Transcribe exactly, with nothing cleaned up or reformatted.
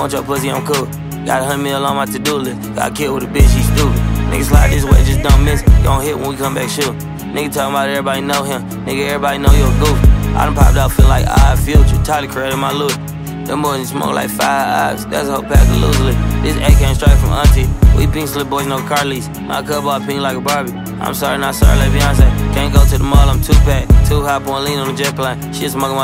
want your pussy, I'm cool. Got a hundred mil on my to-do list. Got killed with a bitch, she stupid. Niggas slide this way, just don't miss. Gon' hit when we come back, shoot. Nigga talking about everybody know him. Nigga, everybody know you a goof. I done popped out, feel like odd future. Tyler created my loot. Them boys smoke like five eyes. That's a whole pack of loosely. This A came straight from auntie. We pink slip boys, no car lease. My cup all pink like a Barbie. I'm sorry, not sorry like Beyonce. Can't go to the mall, I'm two pack. Two hop on lean on the jet plane. Shit smoking my